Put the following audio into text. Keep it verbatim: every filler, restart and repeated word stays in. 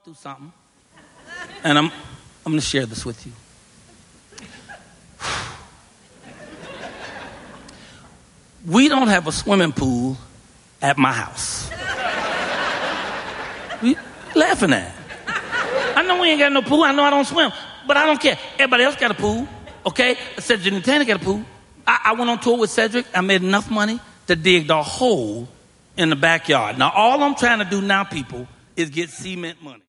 through something, and I'm, I'm going to share this with you. We don't have a swimming pool at my house. We laughing at? I know we ain't got no pool. I know I don't swim, but I don't care. Everybody else got a pool, okay? Cedric and Tana got a pool. I, I went on tour with Cedric. I made enough money to dig the hole in the backyard. Now, all I'm trying to do now, people, is get cement money.